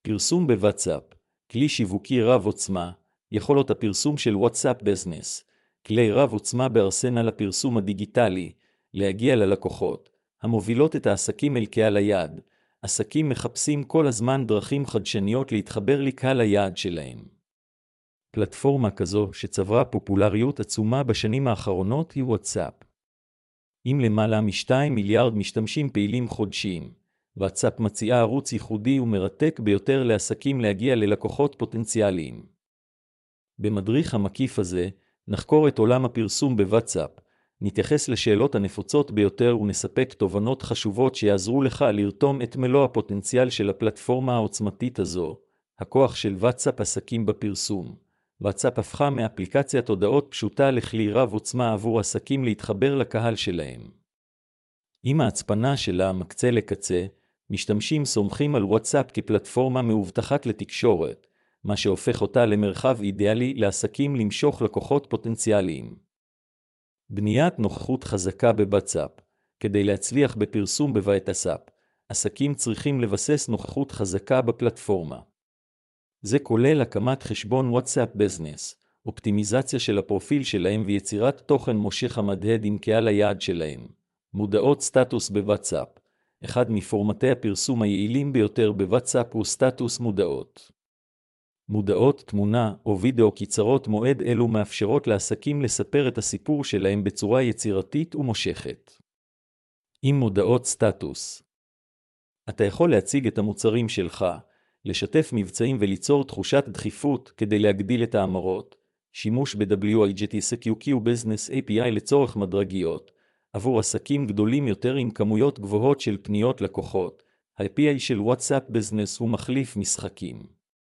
פרסום בוואטסאפ, כלי שיווקי רב עוצמה, יכולות הפרסום של וואטסאפ ביזנס, כלי רב עוצמה בארסנל הפרסום הדיגיטלי, להגיע ללקוחות, המובילות את העסקים אל קהל היעד. עסקים מחפשים כל הזמן דרכים חדשניות להתחבר לקהל היעד שלהם. פלטפורמה כזו שצברה פופולריות עצומה בשנים האחרונות היא וואטסאפ. עם למעלה מ2 מיליארד משתמשים פעילים חודשיים, וואטסאפ מציעה ערוץ ייחודי ומרתק ביותר לעסקים להגיע ללקוחות פוטנציאליים. במדריך המקיף הזה, נחקור את עולם הפרסום בוואטסאפ, נתייחס לשאלות הנפוצות ביותר ונספק תובנות חשובות שיעזרו לך לרתום את מלוא הפוטנציאל של הפלטפורמה העוצמתית הזו. הכוח של וואטסאפ עסקים בפרסום. וואטסאפ הפכה מאפליקציית הודעות פשוטה לכלי רב עוצמה עבור עסקים להתחבר לקהל שלהם. עם ההצפנה שלה מקצה לקצה, משתמשים סומכים על וואטסאפ כפלטפורמה מאובטחת לתקשורת, מה שהופך אותה למרחב אידיאלי לעסקים למשוך לקוחות פוטנציאליים. בניית נוכחות חזקה בוואטסאפ. כדי להצליח בפרסום בוואטסאפ, עסקים צריכים לבסס נוכחות חזקה בפלטפורמה. זה כולל הקמת חשבון וואטסאפ ביזנס, אופטימיזציה של הפרופיל שלהם ויצירת תוכן מושך המדהד עם קהל היעד שלהם. מודעות סטטוס בוואטסאפ. אחד מפורמטי הפרסום היעילים ביותר בוואטסאפ הוא סטטוס מודעות. מודעות, תמונה או וידאו קצרות מועד אלו מאפשרות לעסקים לספר את הסיפור שלהם בצורה יצירתית ומושכת. עם מודעות סטטוס, אתה יכול להציג את המוצרים שלך, לשתף מבצעים וליצור תחושת דחיפות כדי להגדיל את האמרות. שימוש ב-WIGTSQQ Business API לצורך מדרגיות, עבור עסקים גדולים יותר עם כמויות גבוהות של פניות לקוחות. ה-API של וואטסאפ ביזנס הוא מחליף משחקים.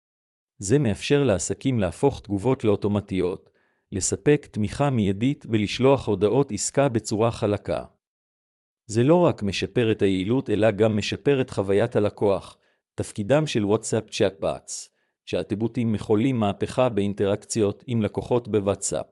זה מאפשר לעסקים להפוך תגובות לאוטומטיות, לספק תמיכה מיידית ולשלוח הודעות עסקה בצורה חלקה. זה לא רק משפר את היעילות אלא גם משפר את חוויית הלקוח. תפקידם של וואטסאפ צ'אטבוטס, שהטבוטים מחוללים מהפכה באינטראקציות עם לקוחות בוואטסאפ.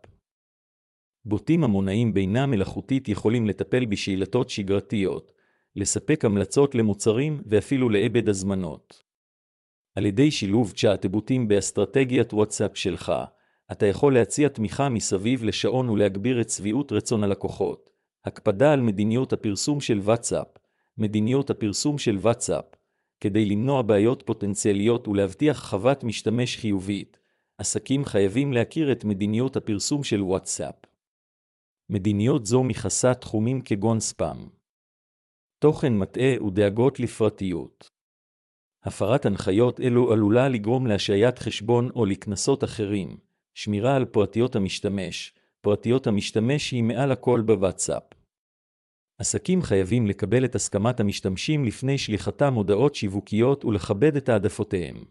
בוטים המונעים בינה מלאכותית יכולים לטפל בשאילתות שגרתיות, לספק המלצות למוצרים ואפילו לעבד הזמנות. על ידי שילוב צ'אטבוטים באסטרטגיית וואטסאפ שלך, אתה יכול להציע תמיכה מסביב לשעון ולהגביר את שביעות רצון הלקוחות. הקפדה על מדיניות הפרסום של וואטסאפ. מדיניות הפרסום של וואטסאפ, כדי למנוע בעיות פוטנציאליות ולהבטיח חוות משתמש חיובית, עסקים חייבים להכיר את מדיניות הפרסום של וואטסאפ. מדיניות זו מכסה תחומים כגון ספאם, תוכן מטעה ודאגות לפרטיות. הפרת הנחיות אלו עלולה לגרום להשעיית חשבון או לקנסות אחרים. שמירה על פרטיות המשתמש. פרטיות המשתמש היא מעל הכל בוואטסאפ. עסקים חייבים לקבל את הסכמת המשתמשים לפני שליחתם הודעות שיווקיות ולכבד את העדפותיהם.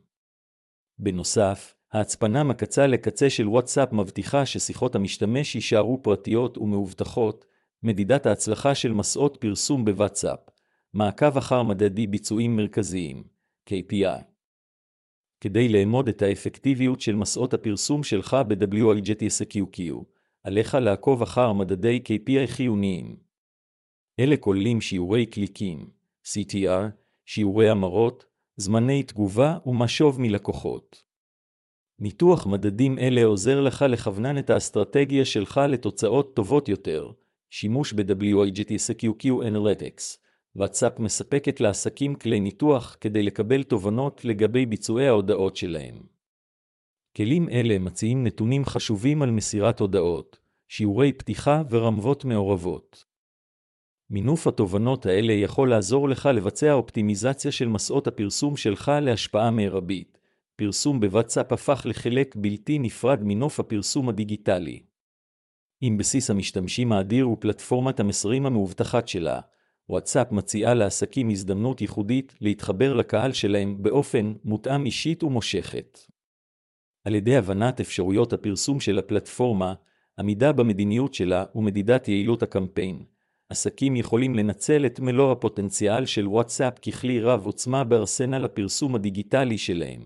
בנוסף, ההצפנה מקצה לקצה של וואטסאפ מבטיחה ששיחות המשתמש יישארו פרטיות ומאובטחות. מדידת ההצלחה של מסעות פרסום בוואטסאפ. מעקב אחר מדדי ביצועים מרכזיים, KPI. כדי לאמוד את האפקטיביות של מסעות הפרסום שלך ב-WIGTSQQ, עליך לעקוב אחר מדדי KPI חיוניים. אלה כוללים שיעורי קליקים, CTR, שיעורי המרות, זמני תגובה ומשוב מלקוחות. ניתוח מדדים אלה עוזר לך לכוונן את האסטרטגיה שלך לתוצאות טובות יותר. שימוש ב-WIGTSQQ Analytics. וואטסאפ מספקת לעסקים כלי ניתוח כדי לקבל תובנות לגבי ביצועי ההודעות שלהם. כלים אלה מציעים נתונים חשובים על מסירת הודעות, שיעורי פתיחה ורמבות מעורבות. מינוף התובנות האלה יכול לעזור לך לבצע אופטימיזציה של מסעות הפרסום שלך להשפעה מרבית. פרסום בוואטסאפ הפך לחלק בלתי נפרד מנוף הפרסום הדיגיטלי. עם בסיס המשתמשים האדיר ופלטפורמת המסרים המאובטחת שלה, וואטסאפ מציעה לעסקים הזדמנות ייחודית להתחבר לקהל שלהם באופן מותאם אישית ומושכת. על ידי הבנת אפשרויות הפרסום של הפלטפורמה, עמידה במדיניות שלה ומדידת יעילות הקמפיין, עסקים יכולים לנצל את מלוא הפוטנציאל של וואטסאפ ככלי רב עוצמה בארסנל הפרסום הדיגיטלי שלהם.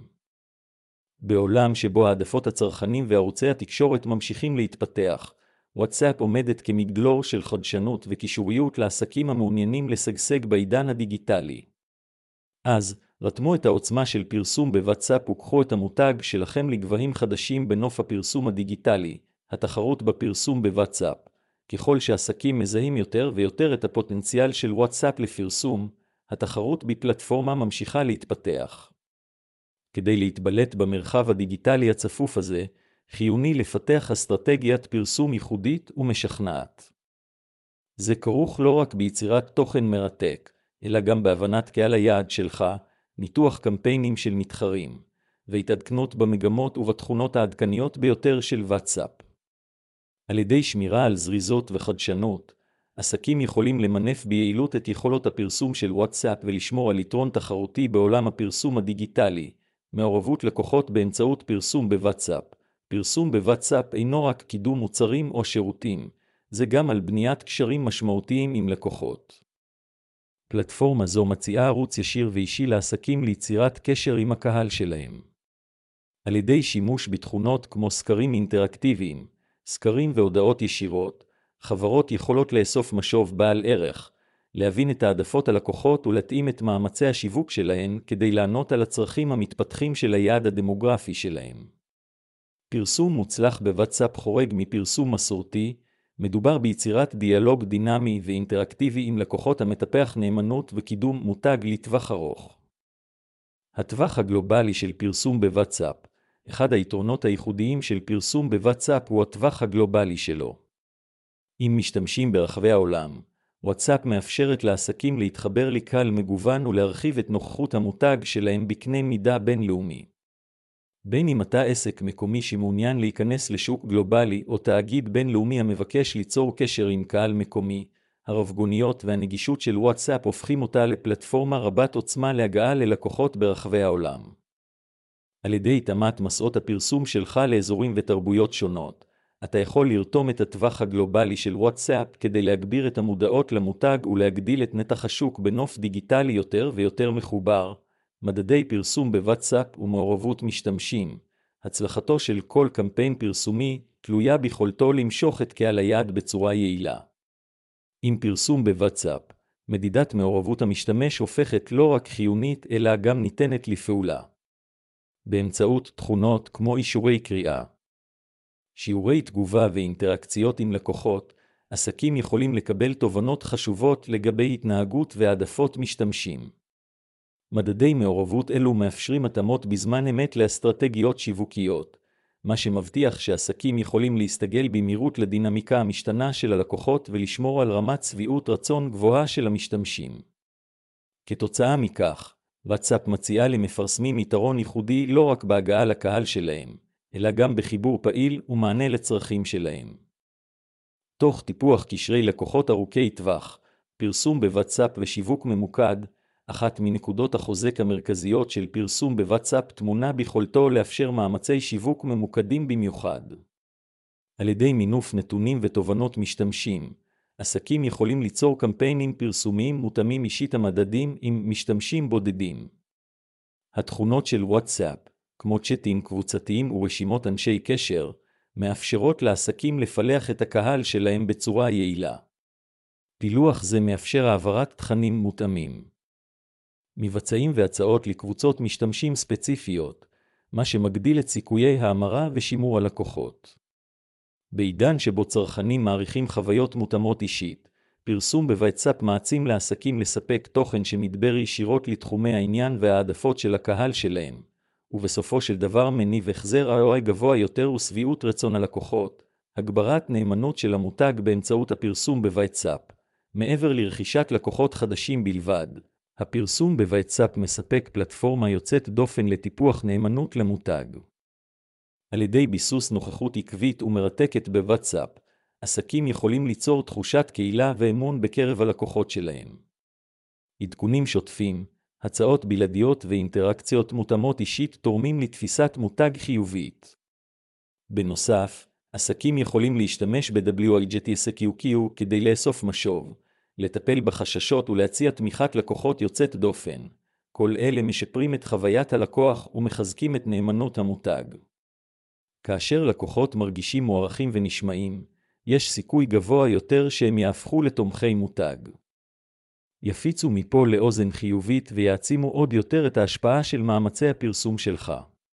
בעולם שבו העדפות הצרכנים וערוצי התקשורת ממשיכים להתפתח, וואטסאפ עומדת כמגדלור של חדשנות וקישוריות לעסקים המעוניינים לשגשג בעידן הדיגיטלי. אז, רתמו את העוצמה של פרסום בוואטסאפ וקחו את המותג שלכם לגבהים חדשים בנוף הפרסום הדיגיטלי. התחרות בפרסום בוואטסאפ. ככל שעסקים מזהים יותר ויותר את הפוטנציאל של וואטסאפ לפרסום, התחרות בפלטפורמה ממשיכה להתפתח. כדי להתבלט במרחב הדיגיטלי הצפוף הזה, חיוני לפתח אסטרטגיית פרסום ייחודית ומשכנעת. זה כרוך לא רק ביצירת תוכן מרתק, אלא גם בהבנת קהל היעד שלך, ניתוח קמפיינים של מתחרים, והתעדכנות במגמות ובתכונות העדכניות ביותר של וואטסאפ. על ידי שמירה על זריזות וחדשנות, עסקים יכולים למנף ביעילות את יכולות הפרסום של וואטסאפ ולשמור על יתרון תחרותי בעולם הפרסום הדיגיטלי. מעורבות לקוחות באמצעות פרסום בוואטסאפ. פרסום בוואטסאפ אינו רק קידום מוצרים או שירותים, זה גם על בניית קשרים משמעותיים עם לקוחות. פלטפורמה זו מציעה ערוץ ישיר ואישי לעסקים ליצירת קשר עם הקהל שלהם. על ידי שימוש בתכונות כמו סקרים אינטראקטיביים, סקרים והודעות ישירות, חברות יכולות לאסוף משוב בעל ערך, להבין את העדפות הלקוחות ולהתאים את מאמצי השיווק שלהן כדי לענות על הצרכים המתפתחים של היעד הדמוגרפי שלהם. פרסום מוצלח בוואטסאפ חורג מפרסום מסורתי, מדובר ביצירת דיאלוג דינמי ואינטראקטיבי עם לקוחות המטפח נאמנות וקידום מותג לטווח ארוך. הטווח הגלובלי של פרסום בוואטסאפ. אחד היתרונות הייחודיים של פרסום בוואטסאפ הוא הטווח הגלובלי שלו. אם משתמשים ברחבי העולם, וואטסאפ מאפשרת לעסקים להתחבר לקהל מגוון ולהרחיב את נוכחות המותג שלהם בקנה מידה בינלאומי. בין אם אתה עסק מקומי שמעוניין להיכנס לשוק גלובלי או תאגיד בינלאומי המבקש ליצור קשר עם קהל מקומי, הרבגוניות והנגישות של וואטסאפ הופכים אותה לפלטפורמה רבת עוצמה להגעה ללקוחות ברחבי העולם. על ידי התאמת מסעות הפרסום שלך לאזורים ותרבויות שונות, אתה יכול לרתום את הטווח הגלובלי של וואטסאפ כדי להגביר את המודעות למותג ולהגדיל את נתח השוק בנוף דיגיטלי יותר ויותר מחובר. מדדי פרסום בוואטסאפ ומעורבות משתמשים. הצלחתו של כל קמפיין פרסומי תלויה ביכולתו למשוך את קהל היעד בצורה יעילה. עם פרסום בוואטסאפ, מדידת מעורבות המשתמש הופכת לא רק חיונית אלא גם ניתנת לפעולה. באמצעות תכונות כמו אישורי קריאה, שיעורי תגובה ואינטראקציות עם לקוחות, עסקים יכולים לקבל תובנות חשובות לגבי התנהגות והעדפות משתמשים. מדדי מעורבות אלו מאפשרים התאמות בזמן אמת לאסטרטגיות שיווקיות, מה שמבטיח שעסקים יכולים להסתגל במהירות לדינמיקה המשתנה של הלקוחות ולשמור על רמת שביעות רצון גבוהה של המשתמשים. כתוצאה מכך, וואטסאפ מציעה למפרסמים יתרון ייחודי לא רק בהגעה לקהל שלהם, אלא גם בחיבור פעיל ומענה לצרכים שלהם. תוך טיפוח קשרי לקוחות ארוכי טווח, פרסום בוואטסאפ ושיווק ממוקד, אחת מנקודות החוזק המרכזיות של פרסום בוואטסאפ טמונה ביכולתו לאפשר מאמצי שיווק ממוקדים במיוחד. על ידי מינוף נתונים ותובנות משתמשים, עסקים יכולים ליצור קמפיינים פרסומיים מותאמים אישית המדדים עם משתמשים בודדים. התכונות של וואטסאפ, כמו צ'אטים קבוצתיים ורשימות אנשי קשר, מאפשרות לעסקים לפלח את הקהל שלהם בצורה יעילה. פילוח זה מאפשר העברת תכנים מותאמים, מבצעים והצעות לקבוצות משתמשים ספציפיות, מה שמגדיל את סיכויי ההמרה ושימור הלקוחות. בעידן שבו צרכנים מעריכים חוויות מותאמות אישית, פרסום בוואטסאפ מעצים לעסקים לספק תוכן שמדבר ישירות לתחומי העניין והעדפות של הקהל שלהם, ובסופו של דבר מניב החזר ROI גבוה יותר ושביעות רצון הלקוחות. הגברת נאמנות של המותג באמצעות הפרסום בוואטסאפ. מעבר לרכישת לקוחות חדשים בלבד, הפרסום בוואטסאפ מספק פלטפורמה יוצאת דופן לטיפוח נאמנות למותג. על ידי ביסוס נוכחות עקבית ומרתקת בוואטסאפ, עסקים יכולים ליצור תחושת קהילה ואמון בקרב הלקוחות שלהם. עדכונים שוטפים, הצעות בלעדיות ואינטראקציות מותאמות אישית תורמים לתפיסת מותג חיובית. בנוסף, עסקים יכולים להשתמש ב-WIGTSQQ כדי לאסוף משוב, לטפל בחששות ולהציע תמיכת לקוחות יוצאת דופן. כל אלה משפרים את חוויית הלקוח ומחזקים את נאמנות המותג. כאשר לקוחות מרגישים מוערכים ונשמעים, יש סיכוי גבוה יותר שהם יהפכו לתומכי מותג. יפיצו מפה לאוזן חיובית ויעצימו עוד יותר את ההשפעה של מאמצי הפרסום שלך.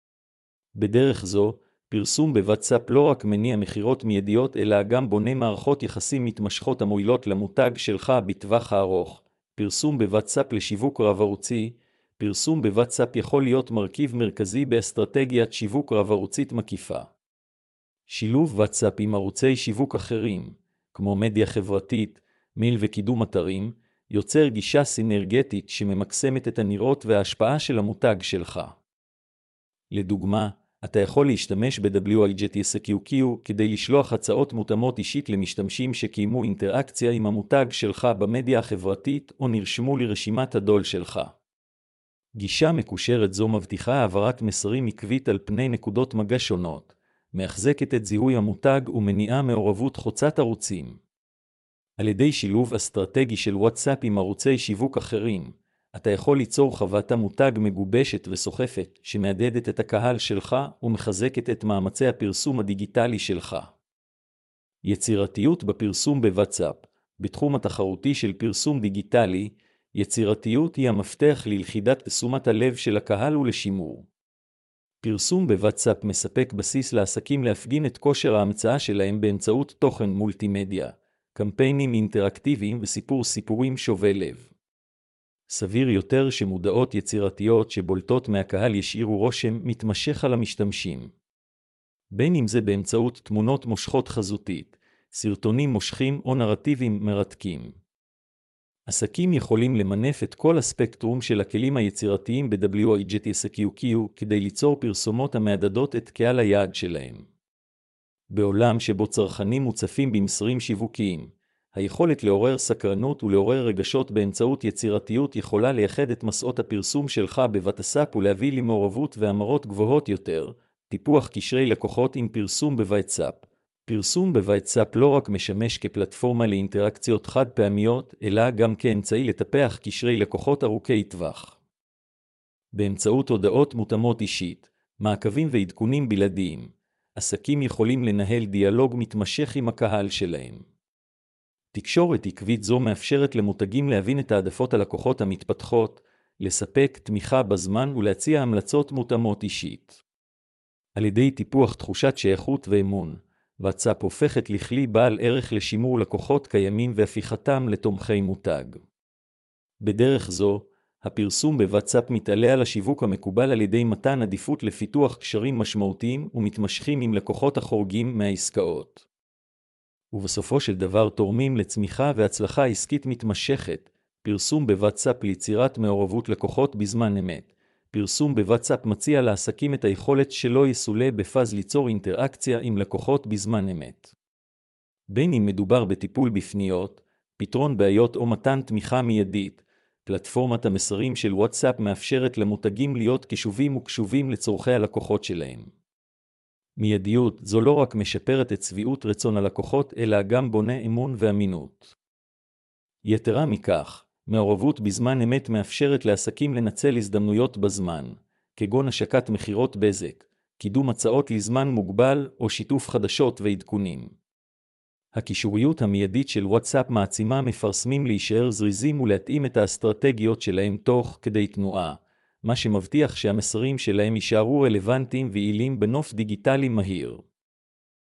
בדרך זו, פרסום בוואטסאפ לא רק מניע מחירות מיידיות אלא גם בונה מערכות יחסים מתמשכות המועילות למותג שלך בטווח הארוך. פרסום בוואטסאפ לשיווק רב-ערוצי. פרסום בוואטסאפ יכול להיות מרכיב מרכזי באסטרטגיית שיווק רב-ערוצית מקיפה. שילוב וואטסאפ עם ערוצי שיווק אחרים, כמו מדיה חברתית, מייל וקידום אתרים, יוצר גישה סינרגטית שממקסמת את הנראות וההשפעה של המותג שלך. לדוגמה, אתה יכול להשתמש ב-WIGTSQQ כדי לשלוח הצעות מותאמות אישית למשתמשים שקיימו אינטראקציה עם המותג שלך במדיה החברתית או נרשמו לרשימת הדול שלך. גישה מקושרת זו מבטיחה העברת מסרים עקבית על פני נקודות מגע שונות, מחזקת את זיהוי המותג ומניעה מעורבות חוצת ערוצים. על ידי שילוב אסטרטגי של וואטסאפ עם ערוצי שיווק אחרים, אתה יכול ליצור חוות מותג מגובשת וסוחפת שמעודדת את הקהל שלך ומחזקת את מאמצי הפרסום הדיגיטלי שלך. יצירתיות בפרסום בוואטסאפ. בתחום התחרותי של פרסום דיגיטלי, יצירתיות היא המפתח ללכידת תשומת הלב של הקהל ולשימור. פרסום בוואטסאפ מספק בסיס לעסקים להפגין את כושר ההמצאה שלהם באמצעות תוכן מולטימדיה, קמפיינים אינטראקטיביים סיפורים שובי לב. סביר יותר שמודעות יצירתיות שבולטות מהקהל ישאירו רושם מתמשך על המשתמשים. בין אם זה באמצעות תמונות מושכות חזותית, סרטונים מושכים או נרטיבים מרתקים. עסקים יכולים למנף את כל הספקטרום של הכלים היצירתיים ב-WIGTSQQ כדי ליצור פרסומות המעדדות את קהל היעד שלהם. בעולם שבו צרכנים מוצפים במסרים שיווקיים, היכולת לעורר סקרנות ולעורר רגשות באמצעות יצירתיות יכולה לייחד את מסעות הפרסום שלך בוואטסאפ ולהביא למעורבות והמרות גבוהות יותר. טיפוח קשרי לקוחות עם פרסום בוואטסאפ. פרסום בוואטסאפ לא רק משמש כפלטפורמה לאינטראקציות חד פעמיות, אלא גם כאמצעי לטפח קשרי לקוחות ארוכי טווח. באמצעות הודעות מותאמות אישית, מעקבים ועדכונים בלעדיים, עסקים יכולים לנהל דיאלוג מתמשך עם הקהל שלהם. תקשורת עקבית זו מאפשרת למותגים להבין את העדפות הלקוחות המתפתחות, לספק תמיכה בזמן ולהציע המלצות מותאמות אישית. על ידי טיפוח תחושת שייכות ואמון, וואטסאפ הופכת לכלי בעל ערך לשימור לקוחות קיימים והפיכתם לתומכי מותג. בדרך זו, הפרסום בוואטסאפ מתעלה על השיווק המקובל על ידי מתן עדיפות לפיתוח קשרים משמעותיים ומתמשכים עם לקוחות החורגים מהעסקאות. ובסופו של דבר תורמים לצמיחה והצלחה עסקית מתמשכת. פרסום בוואטסאפ ליצירת מעורבות לקוחות בזמן אמת. פרסום בוואטסאפ מציע לעסקים את היכולת שלא יסולה בפז ליצור אינטראקציה עם לקוחות בזמן אמת. בין אם מדובר בטיפול בפניות, פתרון בעיות או מתן תמיכה מיידית, פלטפורמת המסרים של וואטסאפ מאפשרת למותגים להיות קשובים לצורכי הלקוחות שלהם. מיידיות זו לא רק משפרת את שביעות רצון הלקוחות, אלא גם בונה אמון ואמינות. יתרה מכך, מעורבות בזמן אמת מאפשרת לעסקים לנצל הזדמנויות בזמן, כגון השקת מחירות בזק, קידום הצעות לזמן מוגבל או שיתוף חדשות ועדכונים. הקישוריות המיידית של וואטסאפ מעצימה מפרסמים להישאר זריזים ולהתאים את האסטרטגיות שלהם תוך כדי תנועה, מה שמבטיח שהמסרים שלהם יישארו רלוונטיים ויעילים בנוף דיגיטלי מהיר.